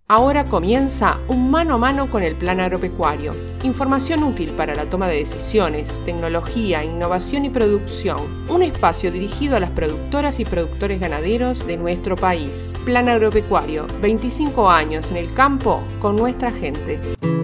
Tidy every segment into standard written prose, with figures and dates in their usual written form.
Ahora comienza un mano a mano con el Plan Agropecuario. Información útil para la toma de decisiones, tecnología, innovación y producción. Un espacio dirigido a las productoras y productores ganaderos de nuestro país. Plan Agropecuario, 25 años en el campo con nuestra gente.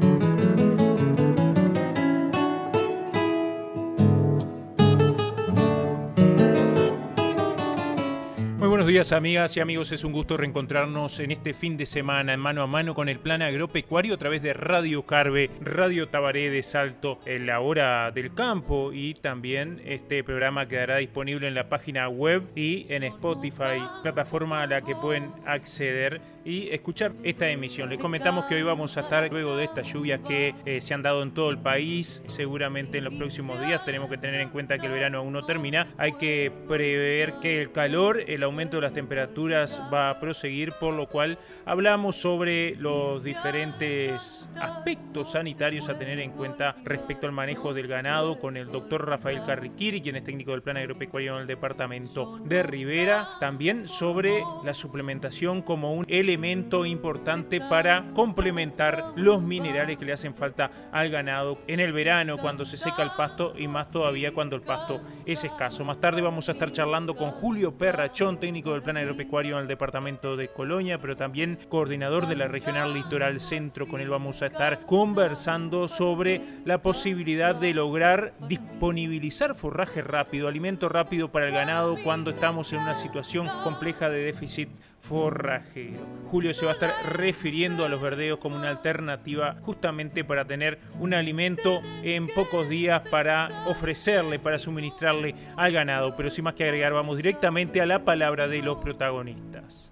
Buenos días, amigas y amigos, es un gusto reencontrarnos en este fin de semana en mano a mano con el Plan Agropecuario a través de Radio Carve, Radio Tabaré de Salto, en la hora del campo, y también este programa quedará disponible en la página web y en Spotify, plataforma a la que pueden acceder y escuchar esta emisión. Les comentamos que hoy vamos a estar luego de estas lluvias que se han dado en todo el país. Seguramente en los próximos días tenemos que tener en cuenta que el verano aún no termina. Hay que prever que el calor, el aumento de las temperaturas va a proseguir, por lo cual hablamos sobre los diferentes aspectos sanitarios a tener en cuenta respecto al manejo del ganado con el doctor Rafael Carriquiri, quien es técnico del Plan Agropecuario en el departamento de Rivera. También sobre la suplementación como un elemento importante para complementar los minerales que le hacen falta al ganado en el verano cuando se seca el pasto, y más todavía cuando el pasto es escaso. Más tarde vamos a estar charlando con Julio Perrachón, técnico del Plan Agropecuario en el departamento de Colonia, pero también coordinador de la Regional Litoral Centro. Con él vamos a estar conversando sobre la posibilidad de lograr disponibilizar forraje rápido, alimento rápido para el ganado cuando estamos en una situación compleja de déficit forrajero. Julio se va a estar refiriendo a los verdeos como una alternativa justamente para tener un alimento en pocos días para ofrecerle, para suministrarle al ganado. Pero sin más que agregar, vamos directamente a la palabra de los protagonistas.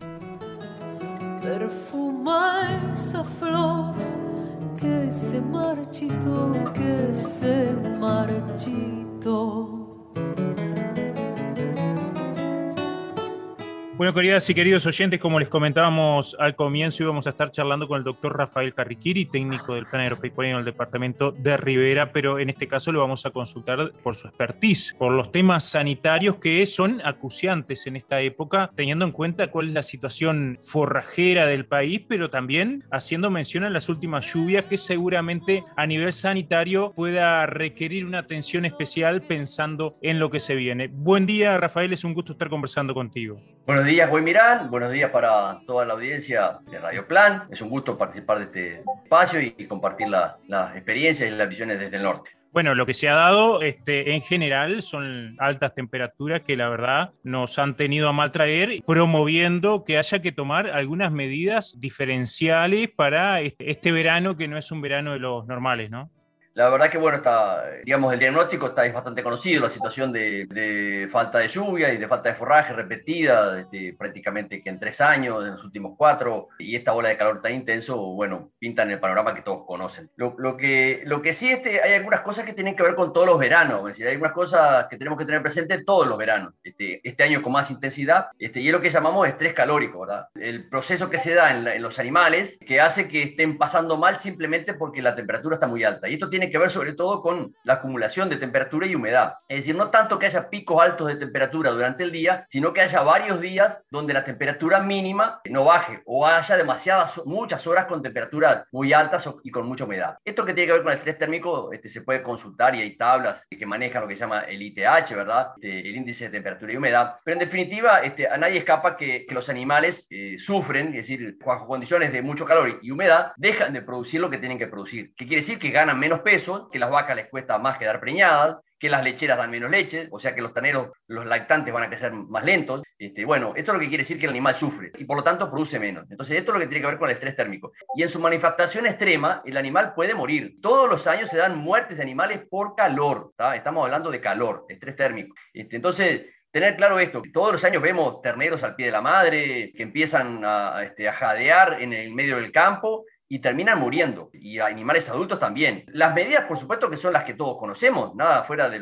Perfuma esa flor que se marchitó, que se marchitó. Bueno, queridas y queridos oyentes, como les comentábamos al comienzo, íbamos a estar charlando con el doctor Rafael Carriquiri, técnico del Plan Agropecuario en el departamento de Rivera, pero en este caso lo vamos a consultar por su expertise, por los temas sanitarios que son acuciantes en esta época, teniendo en cuenta cuál es la situación forrajera del país, pero también haciendo mención a las últimas lluvias que seguramente a nivel sanitario pueda requerir una atención especial pensando en lo que se viene. Buen día, Rafael, es un gusto estar conversando contigo. Buenos días, Mirán. Buenos días para toda la audiencia de Radio Plan. Es un gusto participar de este espacio y compartir las experiencias y las visiones desde el norte. Bueno, lo que se ha dado en general son altas temperaturas que la verdad nos han tenido a mal traer, promoviendo que haya que tomar algunas medidas diferenciales para este verano que no es un verano de los normales, ¿no? La verdad que, bueno, el diagnóstico es bastante conocido, la situación de falta de lluvia y de falta de forraje repetida, prácticamente que en 3 años, en los últimos 4, y esta ola de calor tan intenso, bueno, pintan el panorama que todos conocen. Lo que sí, hay algunas cosas que tienen que ver con todos los veranos, es decir, hay algunas cosas que tenemos que tener presente todos los veranos, este año con más intensidad, y es lo que llamamos estrés calórico, ¿verdad? El proceso que se da en los animales que hace que estén pasando mal simplemente porque la temperatura está muy alta, y esto tiene que ver sobre todo con la acumulación de temperatura y humedad. Es decir, no tanto que haya picos altos de temperatura durante el día, sino que haya varios días donde la temperatura mínima no baje o haya muchas horas con temperaturas muy altas y con mucha humedad. Esto que tiene que ver con el estrés térmico se puede consultar, y hay tablas que manejan lo que se llama el ITH, ¿verdad? El índice de temperatura y humedad. Pero en definitiva, a nadie escapa que los animales sufren, es decir, bajo condiciones de mucho calor y humedad, dejan de producir lo que tienen que producir. ¿Qué quiere decir? Que ganan menos peso, que las vacas les cuesta más quedar preñadas, que las lecheras dan menos leche, o sea que los terneros, los lactantes van a crecer más lentos. Bueno, esto es lo que quiere decir que el animal sufre y por lo tanto produce menos. Entonces esto es lo que tiene que ver con el estrés térmico. Y en su manifestación extrema, el animal puede morir. Todos los años se dan muertes de animales por calor, ¿tá? Estamos hablando de calor, estrés térmico. Entonces, tener claro esto, todos los años vemos terneros al pie de la madre que empiezan a jadear en el medio del campo y terminan muriendo, y animales adultos también. Las medidas, por supuesto, que son las que todos conocemos, nada fuera de lo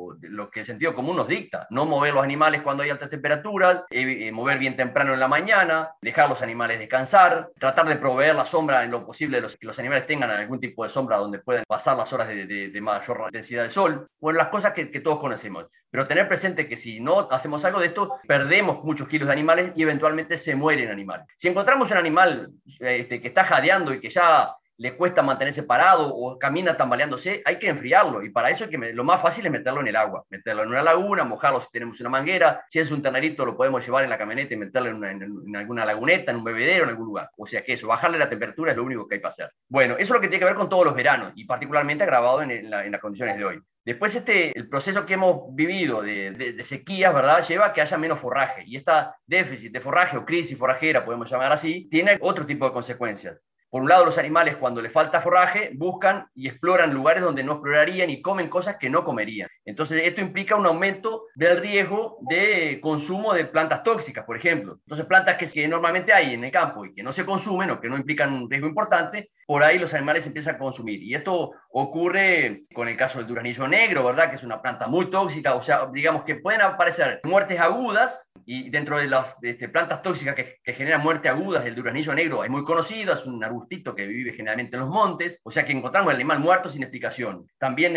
lo que el sentido común nos dicta. No mover los animales cuando hay altas temperaturas, mover bien temprano en la mañana, dejar los animales descansar, tratar de proveer la sombra en lo posible, que los animales tengan algún tipo de sombra donde puedan pasar las horas de mayor intensidad del sol. Bueno, las cosas que todos conocemos. Pero tener presente que si no hacemos algo de esto, perdemos muchos kilos de animales y eventualmente se mueren animales. Si encontramos un animal que está jadeando y que ya le cuesta mantenerse parado o camina tambaleándose, hay que enfriarlo, y para eso lo más fácil es meterlo en el agua, meterlo en una laguna, mojarlo si tenemos una manguera. Si es un ternerito lo podemos llevar en la camioneta y meterlo en alguna laguneta, en un bebedero, en algún lugar. O sea que eso, bajarle la temperatura es lo único que hay que hacer. Bueno, eso es lo que tiene que ver con todos los veranos, y particularmente agravado en las condiciones de hoy. Después el proceso que hemos vivido de sequías, ¿verdad?, lleva a que haya menos forraje, y esta déficit de forraje o crisis forrajera, podemos llamar así, tiene otro tipo de consecuencias. Por un lado, los animales, cuando les falta forraje, buscan y exploran lugares donde no explorarían y comen cosas que no comerían. Entonces, esto implica un aumento del riesgo de consumo de plantas tóxicas, por ejemplo. Entonces, plantas que normalmente hay en el campo y que no se consumen o que no implican un riesgo importante, por ahí los animales empiezan a consumir. Y esto ocurre con el caso del duraznillo negro, ¿verdad?, que es una planta muy tóxica. O sea, digamos que pueden aparecer muertes agudas, y dentro de las plantas tóxicas que generan muertes agudas, el duraznillo negro es muy conocido, es un arbustito que vive generalmente en los montes, o sea que encontramos el animal muerto sin explicación. También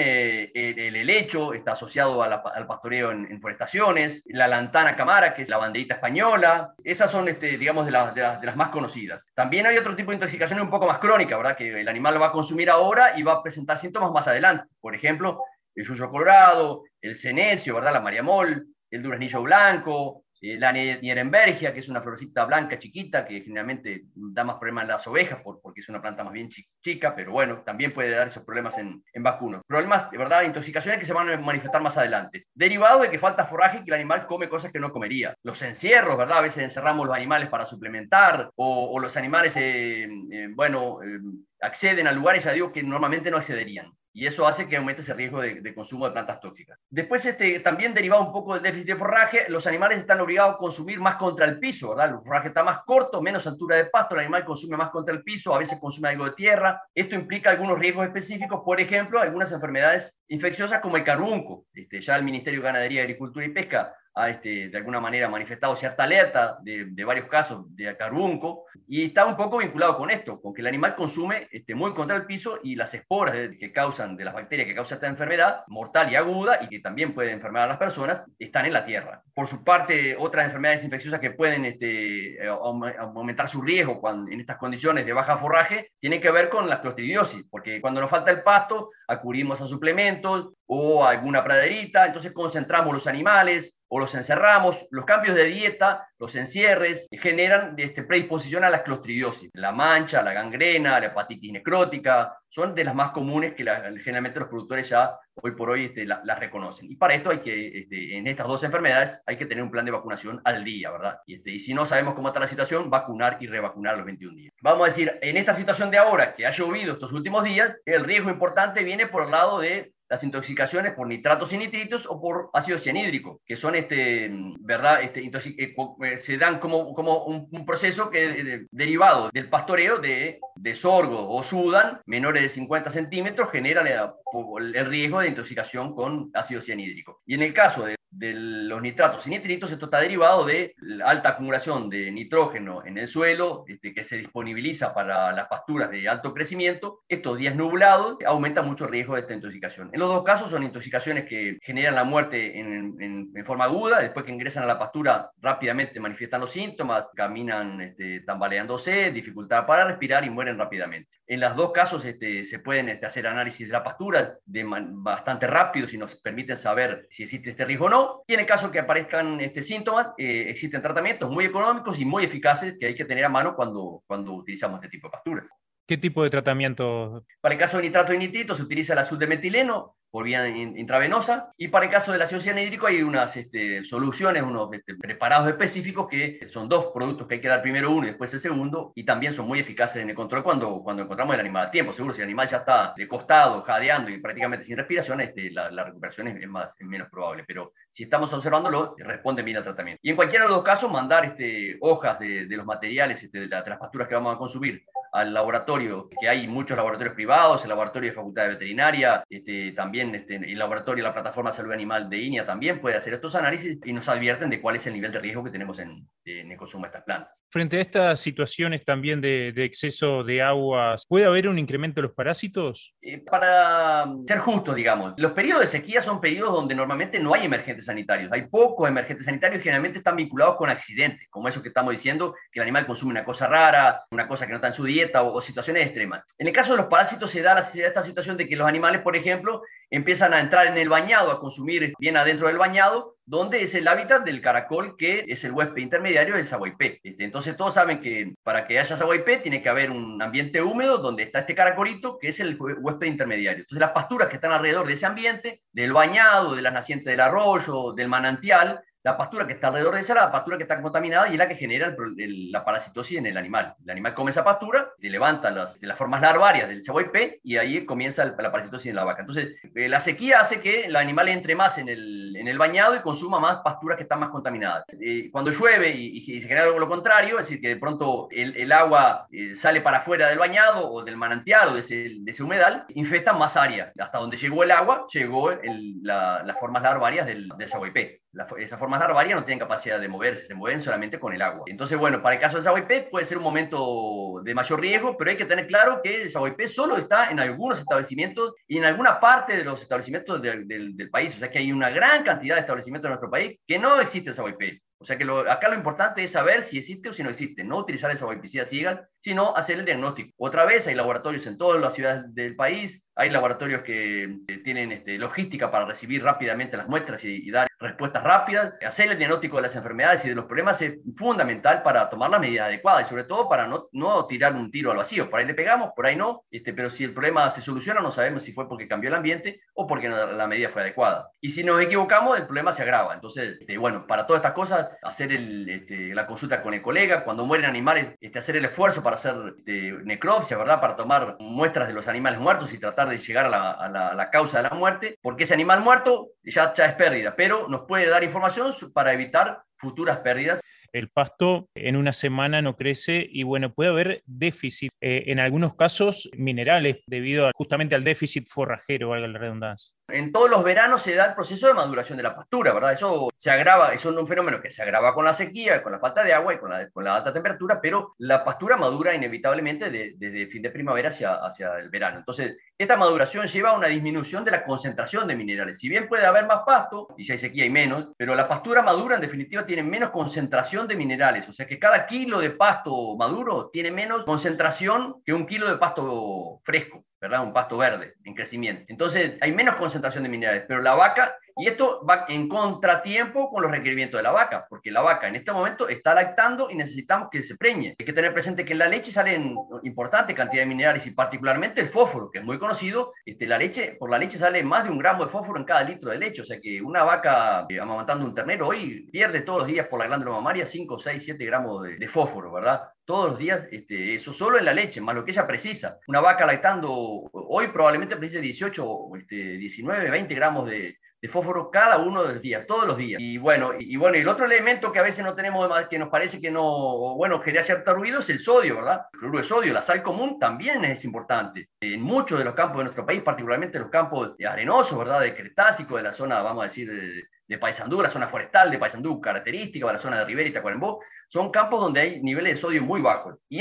el helecho está asociado al pastoreo en forestaciones, la lantana camara, que es la banderita española. Esas son, digamos, de las más conocidas. También hay otro tipo de intoxicación un poco más crónica, ¿verdad?, que el animal lo va a consumir ahora y va a presentar síntomas más adelante. Por ejemplo, el yuyo colorado, el cenecio, ¿verdad?, la mariamol, el duraznillo blanco, la nierenbergia, que es una florcita blanca chiquita que generalmente da más problemas en las ovejas porque es una planta más bien chica, pero bueno, también puede dar esos problemas en vacunos. Problemas, de verdad, intoxicaciones que se van a manifestar más adelante, derivado de que falta forraje y que el animal come cosas que no comería. Los encierros, ¿verdad? A veces encerramos los animales para suplementar, o los animales, acceden a lugares, ya digo, que normalmente no accederían. Y eso hace que aumente ese riesgo de consumo de plantas tóxicas. Después, también derivado un poco del déficit de forraje, los animales están obligados a consumir más contra el piso, ¿verdad? El forraje está más corto, menos altura de pasto, el animal consume más contra el piso, a veces consume algo de tierra. Esto implica algunos riesgos específicos, por ejemplo, algunas enfermedades infecciosas como el carunco. Ya el Ministerio de Ganadería, Agricultura y Pesca ha de alguna manera manifestado cierta alerta de varios casos de carunco, y está un poco vinculado con esto, con que el animal consume muy contra el piso, y las esporas de las bacterias que causan esta enfermedad mortal y aguda, y que también puede enfermar a las personas, están en la tierra. Por su parte, otras enfermedades infecciosas que pueden aumentar su riesgo en estas condiciones de baja forraje tienen que ver con la clostridiosis, porque cuando nos falta el pasto acudimos a suplementos o a alguna praderita, entonces concentramos los animales o los encerramos. Los cambios de dieta, los encierres, generan predisposición a la clostridiosis. La mancha, la gangrena, la hepatitis necrótica, son de las más comunes que generalmente los productores ya hoy por hoy las reconocen. Y para esto hay que, en estas dos enfermedades, hay que tener un plan de vacunación al día, ¿verdad? Y si no sabemos cómo está la situación, vacunar y revacunar a los 21 días. Vamos a decir, en esta situación de ahora, que ha llovido estos últimos días, el riesgo importante viene por el lado de las intoxicaciones por nitratos y nitritos o por ácido cianhídrico, que son, ¿verdad? Se dan como un proceso derivado del pastoreo de sorgo o sudan menores de 50 centímetros, generan el riesgo de intoxicación con ácido cianhídrico. Y en el caso de los nitratos y nitritos, esto está derivado de la alta acumulación de nitrógeno en el suelo, que se disponibiliza para las pasturas de alto crecimiento. Estos días nublados aumentan mucho el riesgo de esta intoxicación. En los dos casos son intoxicaciones que generan la muerte en forma aguda. Después que ingresan a la pastura, rápidamente manifiestan los síntomas, caminan tambaleándose, dificultad para respirar y mueren rápidamente. En los dos casos se pueden hacer análisis de la pastura bastante rápido, si nos permiten saber si existe este riesgo o no. Y en el caso que aparezcan síntomas, existen tratamientos muy económicos y muy eficaces que hay que tener a mano cuando utilizamos este tipo de pasturas. ¿Qué tipo de tratamiento? Para el caso de nitrato y nitrito se utiliza el azul de metileno por vía intravenosa, y para el caso del ácido cianhídrico hay unas soluciones, unos preparados específicos, que son dos productos que hay que dar primero uno y después el segundo, y también son muy eficaces en el control cuando encontramos el animal a tiempo. Seguro, si el animal ya está de costado, jadeando y prácticamente sin respiración, la recuperación es menos probable, pero si estamos observándolo, responde bien al tratamiento. Y en cualquiera de los casos, mandar hojas de los materiales de las pasturas que vamos a consumir al laboratorio, que hay muchos laboratorios privados, el laboratorio de Facultad de Veterinaria, también el laboratorio, la plataforma de salud animal de INEA también puede hacer estos análisis y nos advierten de cuál es el nivel de riesgo que tenemos en el consumo de estas plantas. Frente a estas situaciones también de exceso de aguas, ¿puede haber un incremento de los parásitos? Para ser justos, digamos, los periodos de sequía son periodos donde normalmente no hay emergentes sanitarios. Hay pocos emergentes sanitarios y generalmente están vinculados con accidentes, como eso que estamos diciendo, que el animal consume una cosa rara, una cosa que no está en su dieta o situaciones extremas. En el caso de los parásitos se da esta situación de que los animales, por ejemplo, empiezan a entrar en el bañado, a consumir bien adentro del bañado, donde es el hábitat del caracol, que es el huésped intermediario del saguaypé. Entonces todos saben que para que haya saguaypé tiene que haber un ambiente húmedo donde está este caracolito, que es el huésped intermediario. Entonces las pasturas que están alrededor de ese ambiente, del bañado, de las nacientes del arroyo, del manantial, la pastura que está alrededor de esa, la pastura que está contaminada y es la que genera la parasitosis en el animal. El animal come esa pastura, te levanta las formas larvarias del saguaypé y ahí comienza la parasitosis en la vaca. Entonces, la sequía hace que el animal entre más en el bañado y consuma más pasturas que están más contaminadas. Cuando llueve y se genera algo lo contrario, es decir, que de pronto el agua sale para afuera del bañado o del manantial o de ese humedal, infecta más área. Hasta donde llegó el agua, llegó las formas larvarias del saguaypé. Esas formas larvarias no tienen capacidad de moverse, se mueven solamente con el agua. Entonces, bueno, para el caso del saguaypé puede ser un momento de mayor riesgo, pero hay que tener claro que el saguaypé solo está en algunos establecimientos y en alguna parte de los establecimientos del país. O sea que hay una gran cantidad de establecimientos en nuestro país que no existe el saguaypé. O sea que acá lo importante es saber si existe o si no existe, no utilizar el saguaypicida ciegas, sino hacer el diagnóstico. Otra vez, hay laboratorios en todas las ciudades del país, hay laboratorios que tienen logística para recibir rápidamente las muestras y dar respuestas rápidas. Hacer el diagnóstico de las enfermedades y de los problemas es fundamental para tomar las medidas adecuadas y sobre todo para no tirar un tiro al vacío. Por ahí le pegamos, por ahí no, pero si el problema se soluciona no sabemos si fue porque cambió el ambiente o porque la medida fue adecuada. Y si nos equivocamos, el problema se agrava. Entonces, bueno, para todas estas cosas, hacer la consulta con el colega, cuando mueren animales, hacer el esfuerzo para hacer necropsia, ¿verdad? Para tomar muestras de los animales muertos y tratar de llegar a la causa de la muerte, porque ese animal muerto ya es pérdida, pero nos puede dar información para evitar futuras pérdidas. El pasto en una semana no crece y bueno, puede haber déficit, en algunos casos minerales, debido justamente al déficit forrajero, valga la redundancia. En todos los veranos se da el proceso de maduración de la pastura, ¿verdad? Eso se agrava, es un fenómeno que se agrava con la sequía, con la falta de agua y con la alta temperatura, pero la pastura madura inevitablemente desde el fin de primavera hacia el verano. Entonces, esta maduración lleva a una disminución de la concentración de minerales. Si bien puede haber más pasto, y si hay sequía hay menos, pero la pastura madura en definitiva tiene menos concentración de minerales. O sea que cada kilo de pasto maduro tiene menos concentración que un kilo de pasto fresco, ¿verdad? Un pasto verde en crecimiento. Entonces hay menos concentración de minerales, pero la vaca, y esto va en contratiempo con los requerimientos de la vaca, porque la vaca en este momento está lactando y necesitamos que se preñe. Hay que tener presente que en la leche salen importante cantidad de minerales y particularmente el fósforo, que es muy conocido. Por la leche sale más de 1 gramo de fósforo en cada litro de leche, o sea que una vaca amamantando un ternero hoy pierde todos los días por la glándula mamaria 5, 6, 7 gramos de fósforo, ¿verdad? Todos los días, eso solo en la leche, más lo que ella precisa. Una vaca lactando hoy probablemente precise 18, 19, 20 gramos de fósforo cada uno de los días, todos los días. Y el otro elemento que a veces no tenemos, que nos parece que no, genera cierto ruido, es el sodio, ¿verdad? El cloruro de sodio, la sal común también es importante. En muchos de los campos de nuestro país, particularmente los campos arenosos, ¿verdad? De Cretácico, de la zona, vamos a decir, de Paysandú, la zona forestal de Paysandú, característica, la zona de Rivera y Tacuarembó, son campos donde hay niveles de sodio muy bajos. Y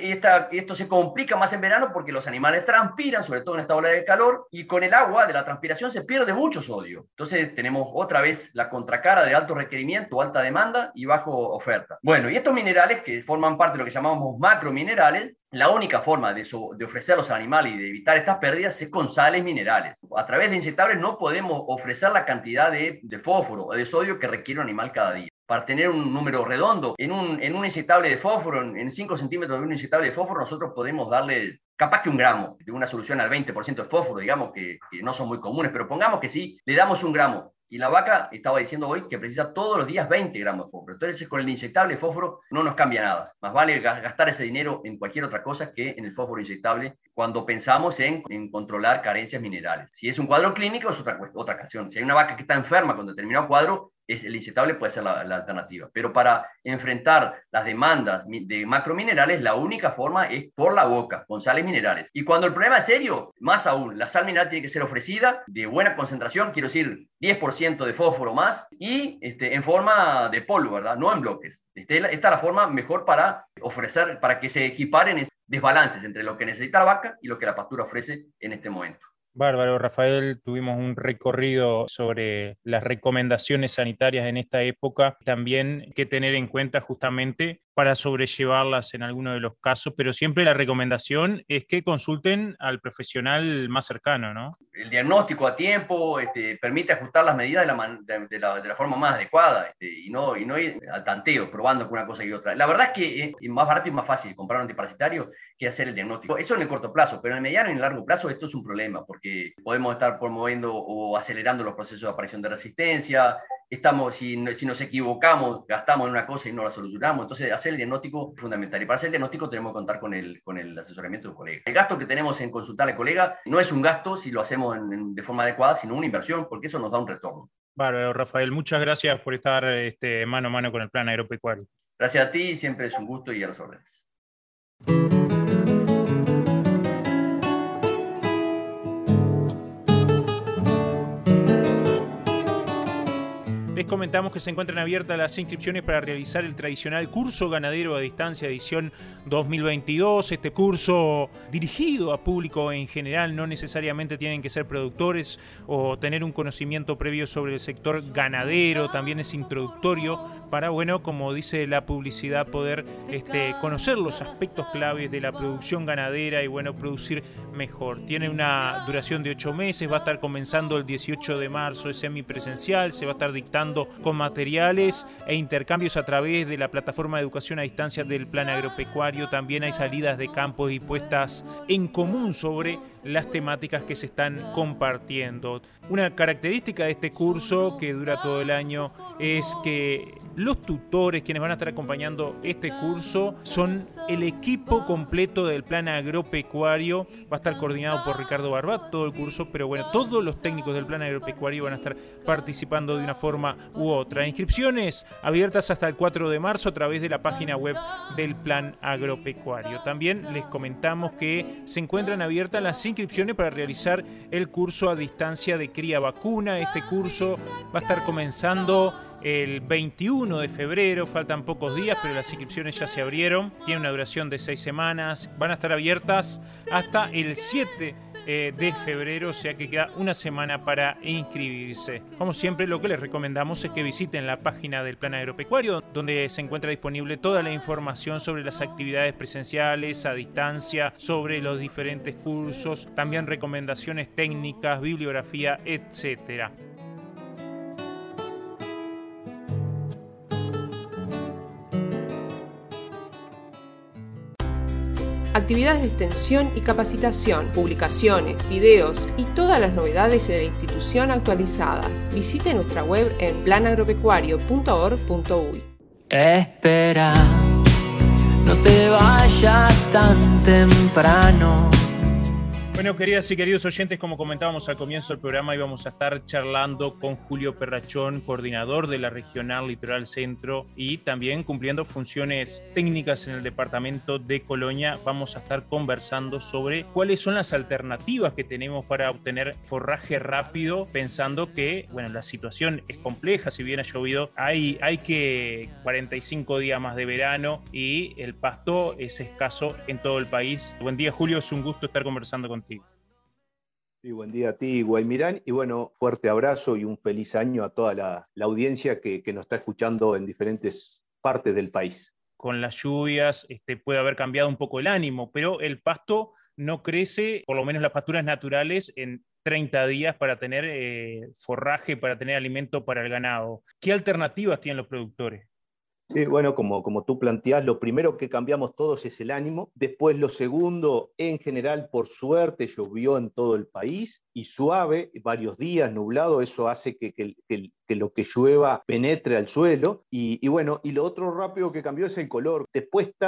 esto se complica más en verano porque los animales transpiran, sobre todo en esta ola de calor, y con el agua de la transpiración se pierde mucho sodio. Entonces tenemos otra vez la contracara de alto requerimiento, alta demanda y bajo oferta. Bueno, y estos minerales que forman parte de lo que llamamos macrominerales, la única forma de ofrecerlos al animal y de evitar estas pérdidas es con sales minerales. A través de inyectables no podemos ofrecer la cantidad de fósforo o de sodio que requiere un animal cada día. Para tener un número redondo, en un inyectable de fósforo, en 5 centímetros de un inyectable de fósforo, nosotros podemos darle capaz que 1 gramo de una solución al 20% de fósforo, digamos que no son muy comunes, pero pongamos que sí, le damos 1 gramo. Y la vaca estaba diciendo hoy que precisa todos los días 20 gramos de fósforo. Entonces, con el inyectable de fósforo no nos cambia nada. Más vale gastar ese dinero en cualquier otra cosa que en el fósforo inyectable cuando pensamos en controlar carencias minerales. Si es un cuadro clínico, es otra cuestión. Si hay una vaca que está enferma con determinado cuadro, el inyectable puede ser la alternativa. Pero para enfrentar las demandas de macrominerales, la única forma es por la boca, con sales minerales. Y cuando el problema es serio, más aún, la sal mineral tiene que ser ofrecida de buena concentración, quiero decir, 10% de fósforo más, y en forma de polvo, ¿verdad? No en bloques. Esta es la forma mejor para ofrecer, para que se equiparen desbalances entre lo que necesita la vaca y lo que la pastura ofrece en este momento. Bárbaro, Rafael, tuvimos un recorrido sobre las recomendaciones sanitarias en esta época, también que tener en cuenta justamente para sobrellevarlas en algunos de los casos, pero siempre la recomendación es que consulten al profesional más cercano, ¿no? El diagnóstico a tiempo permite ajustar las medidas de la forma más adecuada y no ir al tanteo, probando con una cosa y otra. La verdad es que es más barato y más fácil comprar un antiparasitario que hacer el diagnóstico. Eso en el corto plazo, pero en el mediano y en el largo plazo esto es un problema, porque podemos estar promoviendo o acelerando los procesos de aparición de resistencia. Si nos equivocamos, gastamos en una cosa y no la solucionamos. Entonces, hacer el diagnóstico es fundamental. Y para hacer el diagnóstico tenemos que contar con el asesoramiento de un colega. El gasto que tenemos en consultar al colega no es un gasto si lo hacemos de forma adecuada, sino una inversión, porque eso nos da un retorno. Bárbaro, Rafael, muchas gracias por estar mano a mano con el Plan Agropecuario. Gracias a ti, siempre es un gusto y a las órdenes. Les comentamos que se encuentran abiertas las inscripciones para realizar el tradicional curso ganadero a distancia edición 2022. Este curso dirigido a público en general, no necesariamente tienen que ser productores o tener un conocimiento previo sobre el sector ganadero, también es introductorio para, bueno, como dice la publicidad, poder conocer los aspectos claves de la producción ganadera y, bueno, producir mejor. Tiene una duración de 8 meses, va a estar comenzando el 18 de marzo, es semipresencial, se va a estar dictando con materiales e intercambios a través de la plataforma de educación a distancia del Plan Agropecuario. También hay salidas de campos y puestas en común sobre las temáticas que se están compartiendo. Una característica de este curso que dura todo el año es que los tutores, quienes van a estar acompañando este curso, son el equipo completo del Plan Agropecuario. Va a estar coordinado por Ricardo Barbat todo el curso, pero bueno, todos los técnicos del Plan Agropecuario van a estar participando de una forma u otra. Inscripciones abiertas hasta el 4 de marzo a través de la página web del Plan Agropecuario. También les comentamos que se encuentran abiertas las inscripciones para realizar el curso a distancia de cría vacuna. Este curso va a estar comenzando el 21 de febrero, faltan pocos días, pero las inscripciones ya se abrieron. Tiene una duración de 6 semanas, van a estar abiertas hasta el 7 de febrero, o sea que queda una semana para inscribirse. Como siempre, lo que les recomendamos es que visiten la página del Plan Agropecuario, donde se encuentra disponible toda la información sobre las actividades presenciales, a distancia, sobre los diferentes cursos, también recomendaciones técnicas, bibliografía, etcétera. Actividades de extensión y capacitación, publicaciones, videos y todas las novedades de la institución actualizadas. Visite nuestra web en planagropecuario.org.uy. Espera, no te vayas tan temprano. Bueno, queridas y queridos oyentes, como comentábamos al comienzo del programa, íbamos a estar charlando con Julio Perrachón, coordinador de la Regional Litoral Centro y también cumpliendo funciones técnicas en el departamento de Colonia. Vamos a estar conversando sobre cuáles son las alternativas que tenemos para obtener forraje rápido, pensando que, bueno, la situación es compleja. Si bien ha llovido, hay que 45 días más de verano y el pasto es escaso en todo el país. Buen día, Julio, es un gusto estar conversando contigo. Sí, buen día a ti, Guaymirán, y bueno, fuerte abrazo y un feliz año a toda la audiencia que nos está escuchando en diferentes partes del país. Con las lluvias puede haber cambiado un poco el ánimo, pero el pasto no crece, por lo menos las pasturas naturales, en 30 días para tener forraje, para tener alimento para el ganado. ¿Qué alternativas tienen los productores? Sí, bueno, como tú planteás, lo primero que cambiamos todos es el ánimo. Después lo segundo, en general, por suerte, llovió en todo el país y suave, varios días nublado, eso hace que lo que llueva penetre al suelo. Y bueno, y lo otro rápido que cambió es el color. Después está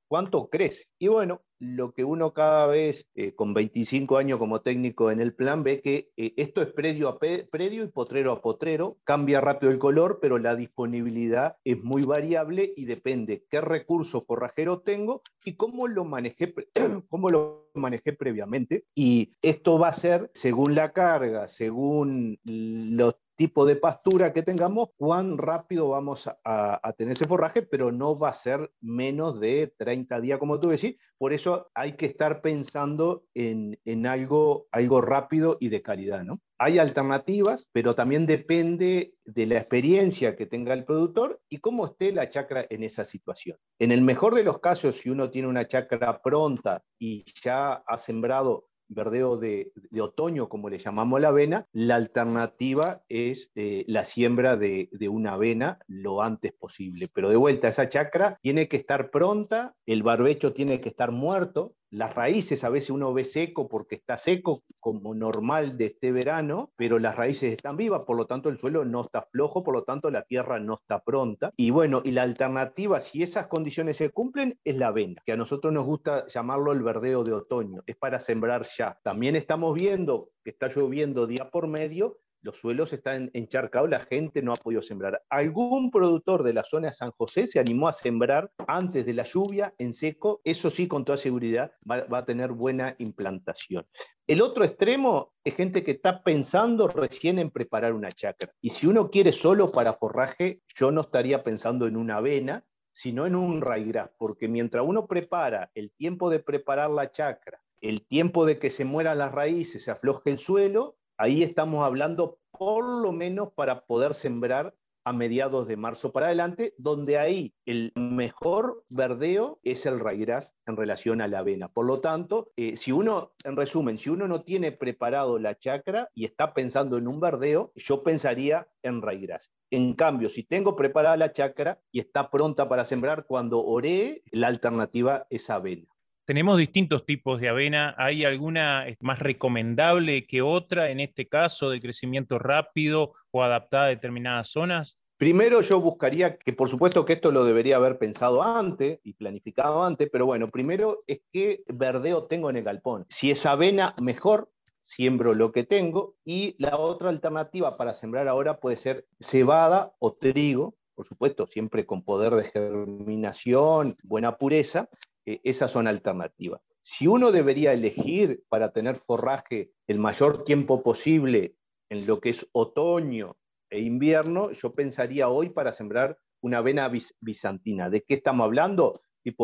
cuánto crece. Y bueno, lo que uno cada vez, con 25 años como técnico en el plan, ve que esto es predio a predio y potrero a potrero, cambia rápido el color, pero la disponibilidad es muy variable y depende qué recurso forrajero tengo y cómo lo manejé, cómo lo manejé previamente. Y esto va a ser según la carga, según los tipo de pastura que tengamos, cuán rápido vamos a tener ese forraje, pero no va a ser menos de 30 días, como tú decís. Por eso hay que estar pensando en algo rápido y de calidad, ¿no? Hay alternativas, pero también depende de la experiencia que tenga el productor y cómo esté la chacra en esa situación. En el mejor de los casos, si uno tiene una chacra pronta y ya ha sembrado verdeo de otoño, como le llamamos la avena, la alternativa es la siembra de una avena lo antes posible. Pero de vuelta, esa chacra tiene que estar pronta, el barbecho tiene que estar muerto, las raíces a veces uno ve seco porque está seco, como normal de este verano, pero las raíces están vivas, por lo tanto el suelo no está flojo, por lo tanto la tierra no está pronta. Y bueno, y la alternativa, si esas condiciones se cumplen, es la avena, que a nosotros nos gusta llamarlo el verdeo de otoño, es para sembrar ya. También estamos viendo que está lloviendo día por medio, los suelos están encharcados, la gente no ha podido sembrar. Algún productor de la zona de San José se animó a sembrar antes de la lluvia en seco, eso sí, con toda seguridad va a tener buena implantación. El otro extremo es gente que está pensando recién en preparar una chacra. Y si uno quiere solo para forraje, yo no estaría pensando en una avena, sino en un ryegrass, porque mientras uno prepara el tiempo de preparar la chacra, el tiempo de que se mueran las raíces, se afloje el suelo, ahí estamos hablando por lo menos para poder sembrar a mediados de marzo para adelante, donde ahí el mejor verdeo es el ryegrass en relación a la avena. Por lo tanto, si uno, en resumen, si uno no tiene preparado la chacra y está pensando en un verdeo, yo pensaría en ryegrass. En cambio, si tengo preparada la chacra y está pronta para sembrar, cuando oree, la alternativa es avena. Tenemos distintos tipos de avena. ¿Hay alguna más recomendable que otra en este caso de crecimiento rápido o adaptada a determinadas zonas? Primero yo buscaría que, por supuesto que esto lo debería haber pensado antes y planificado antes, pero bueno, primero es qué verdeo tengo en el galpón. Si es avena, mejor, siembro lo que tengo, y la otra alternativa para sembrar ahora puede ser cebada o trigo, por supuesto, siempre con poder de germinación, buena pureza, esas son alternativas. Si uno debería elegir para tener forraje el mayor tiempo posible en lo que es otoño e invierno, yo pensaría hoy para sembrar una avena bizantina. ¿De qué estamos hablando? Tipo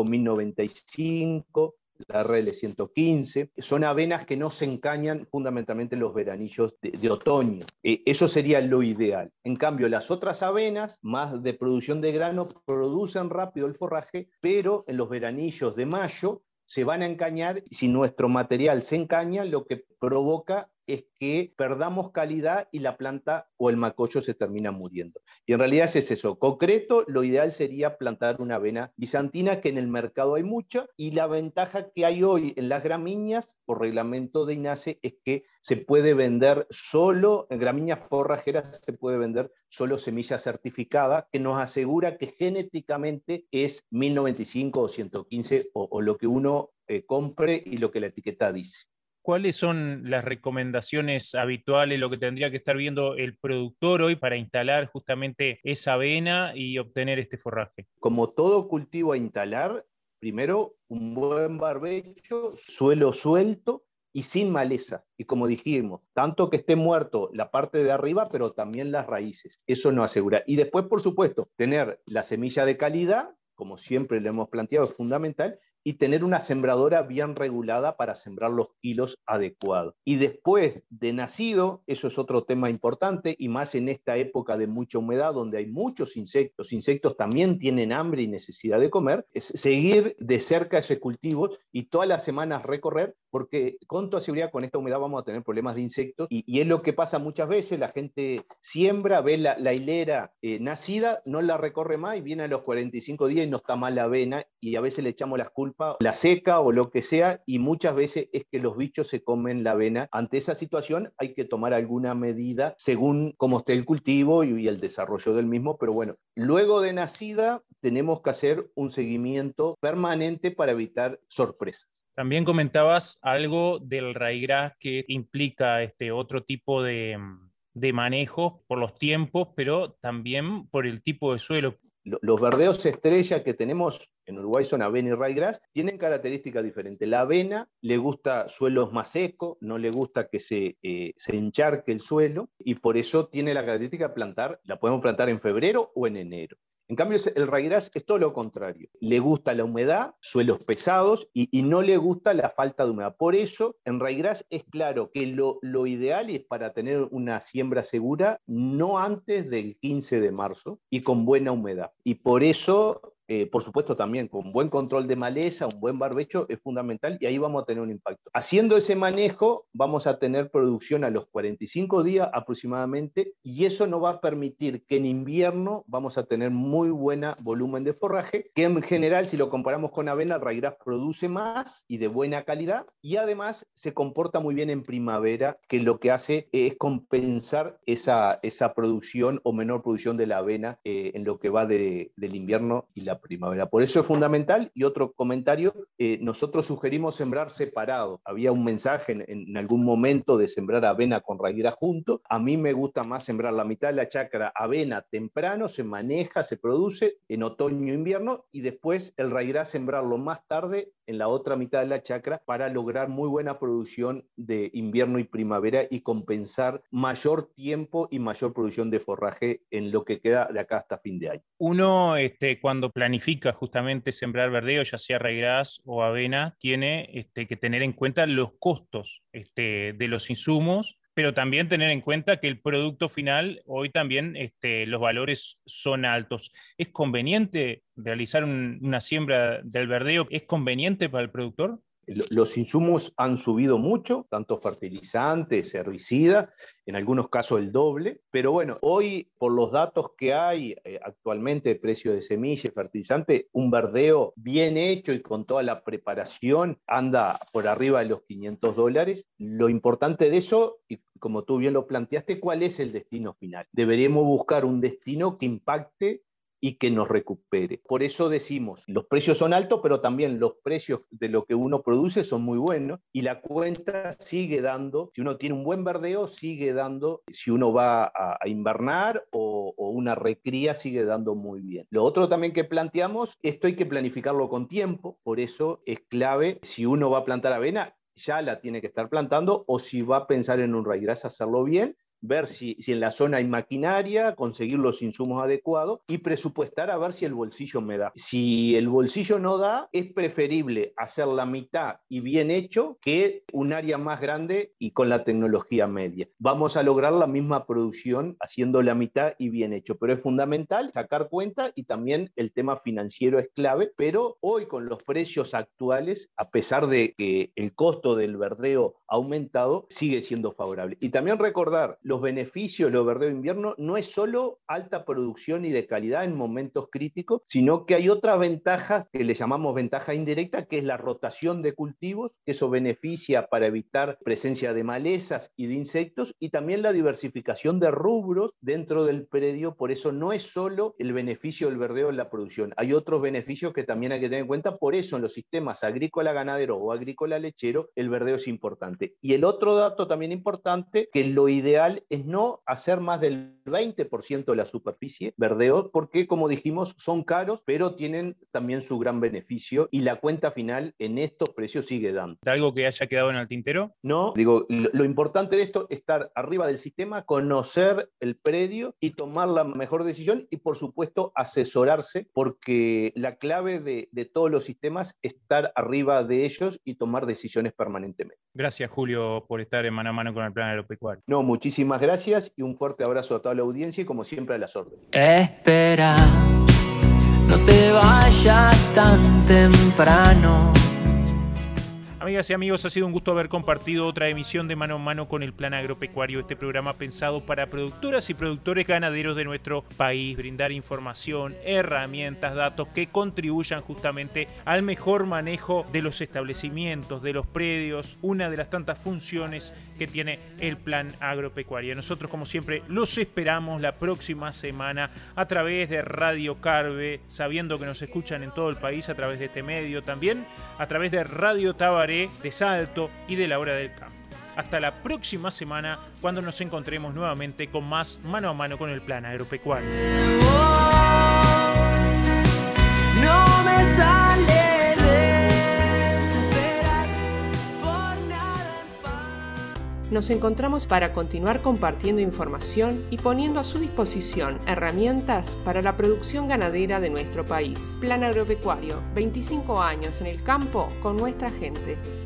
1095, la RL 115. Son avenas que no se encañan fundamentalmente en los veranillos de otoño. Eso sería lo ideal. En cambio, las otras avenas, más de producción de grano, producen rápido el forraje, pero en los veranillos de mayo se van a encañar. Si nuestro material se encaña, lo que provoca es que perdamos calidad y la planta o el macollo se termina muriendo. Y en realidad es eso. Concreto, lo ideal sería plantar una avena bizantina, que en el mercado hay mucha, y la ventaja que hay hoy en las gramíneas, por reglamento de INASE, es que se puede vender solo, en gramíneas forrajeras se puede vender solo semilla certificada, que nos asegura que genéticamente es 1095 o 115 o lo que uno compre y lo que la etiqueta dice. ¿Cuáles son las recomendaciones habituales, lo que tendría que estar viendo el productor hoy para instalar justamente esa avena y obtener este forraje? Como todo cultivo a instalar, primero un buen barbecho, suelo suelto y sin maleza. Y como dijimos, tanto que esté muerto la parte de arriba, pero también las raíces. Eso nos asegura. Y después, por supuesto, tener la semilla de calidad, como siempre le hemos planteado, es fundamental, y tener una sembradora bien regulada para sembrar los kilos adecuados. Y después de nacido, eso es otro tema importante, y más en esta época de mucha humedad, donde hay muchos insectos. Los insectos también tienen hambre y necesidad de comer, es seguir de cerca ese cultivo y todas las semanas recorrer, porque con toda seguridad con esta humedad vamos a tener problemas de insectos y es lo que pasa muchas veces, la gente siembra, ve la hilera nacida, no la recorre más y viene a los 45 días y no está mal la avena y a veces le echamos las culpas, la seca o lo que sea, y muchas veces es que los bichos se comen la avena. Ante esa situación hay que tomar alguna medida según cómo esté el cultivo y el desarrollo del mismo, pero bueno, luego de nacida tenemos que hacer un seguimiento permanente para evitar sorpresas. También comentabas algo del raigras que implica otro tipo de manejo por los tiempos, pero también por el tipo de suelo. Los verdeos estrella que tenemos en Uruguay son avena y raigras, tienen características diferentes. La avena le gusta suelos más secos, no le gusta que se encharque el suelo, y por eso tiene la característica de plantar, la podemos plantar en febrero o en enero. En cambio, el raigras es todo lo contrario. Le gusta la humedad, suelos pesados y no le gusta la falta de humedad. Por eso, en raigras es claro que lo ideal es para tener una siembra segura no antes del 15 de marzo y con buena humedad. Y por eso, por supuesto, también con buen control de maleza, un buen barbecho es fundamental y ahí vamos a tener un impacto. Haciendo ese manejo, vamos a tener producción a los 45 días aproximadamente y eso nos va a permitir que en invierno vamos a tener muy buen volumen de forraje, que en general, si lo comparamos con avena, el raigras produce más y de buena calidad y además se comporta muy bien en primavera, que lo que hace es compensar esa producción o menor producción de la avena en lo que va del invierno y la primavera. Por eso es fundamental. Y otro comentario, nosotros sugerimos sembrar separado. Había un mensaje en algún momento de sembrar avena con raigras juntos. A mí me gusta más sembrar la mitad de la chacra avena temprano, se maneja, se produce en otoño e invierno, y después el raigras sembrarlo más tarde en la otra mitad de la chacra para lograr muy buena producción de invierno y primavera y compensar mayor tiempo y mayor producción de forraje en lo que queda de acá hasta fin de año. Uno, cuando planifica justamente sembrar verdeo, ya sea raigras o avena, tiene que tener en cuenta los costos de los insumos, pero también tener en cuenta que el producto final, hoy también los valores son altos. ¿Es conveniente realizar una siembra del verdeo? ¿Es conveniente para el productor? Los insumos han subido mucho, tanto fertilizantes, herbicidas, en algunos casos el doble, pero bueno, hoy por los datos que hay actualmente de precio de semilla y fertilizante, un verdeo bien hecho y con toda la preparación anda por arriba de los $500. Lo importante de eso, y como tú bien lo planteaste, ¿cuál es el destino final? Deberíamos buscar un destino que impacte y que nos recupere. Por eso decimos, los precios son altos, pero también los precios de lo que uno produce son muy buenos y la cuenta sigue dando, si uno tiene un buen verdeo, sigue dando, si uno va a invernar o una recría, sigue dando muy bien. Lo otro también que planteamos, esto hay que planificarlo con tiempo, por eso es clave, si uno va a plantar avena, ya la tiene que estar plantando, o si va a pensar en un raigras, hacerlo bien, ver si en la zona hay maquinaria, conseguir los insumos adecuados y presupuestar a ver si el bolsillo me da. Si el bolsillo no da, es preferible hacer la mitad y bien hecho que un área más grande y con la tecnología media. Vamos a lograr la misma producción haciendo la mitad y bien hecho, pero es fundamental sacar cuenta y también el tema financiero es clave, pero hoy con los precios actuales, a pesar de que el costo del verdeo ha aumentado, sigue siendo favorable. Y también recordar, los beneficios de los verdeos de invierno no es solo alta producción y de calidad en momentos críticos, sino que hay otras ventajas que le llamamos ventaja indirecta, que es la rotación de cultivos, que eso beneficia para evitar presencia de malezas y de insectos, y también la diversificación de rubros dentro del predio. Por eso no es solo el beneficio del verdeo en la producción, hay otros beneficios que también hay que tener en cuenta. Por eso en los sistemas agrícola-ganadero o agrícola-lechero el verdeo es importante. Y el otro dato también importante, que lo ideal es no hacer más del 20% de la superficie verdeo, porque como dijimos son caros, pero tienen también su gran beneficio y la cuenta final en estos precios sigue dando. ¿Algo que haya quedado en el tintero? No, digo, lo importante de esto es estar arriba del sistema, conocer el predio y tomar la mejor decisión y por supuesto asesorarse, porque la clave de todos los sistemas es estar arriba de ellos y tomar decisiones permanentemente. Gracias, Julio, por estar en Mano a Mano con el Plan Agropecuario. No, muchísimas gracias y un fuerte abrazo a toda la audiencia y como siempre a las órdenes. Espera, no te vayas tan temprano. Amigas y amigos, ha sido un gusto haber compartido otra emisión de Mano a Mano con el Plan Agropecuario, este programa pensado para productoras y productores ganaderos de nuestro país, brindar información, herramientas, datos que contribuyan justamente al mejor manejo de los establecimientos, de los predios, una de las tantas funciones que tiene el Plan Agropecuario. Nosotros, como siempre, los esperamos la próxima semana a través de Radio Carve, sabiendo que nos escuchan en todo el país a través de este medio, también a través de Radio Tabaré de Salto y de La Hora del Campo. Hasta la próxima semana, cuando nos encontremos nuevamente con más Mano a Mano con el Plan Agropecuario. No me sale desesperar por nada en paz. Nos encontramos para continuar compartiendo información y poniendo a su disposición herramientas para la producción ganadera de nuestro país. Plan Agropecuario, 25 años en el campo con nuestra gente.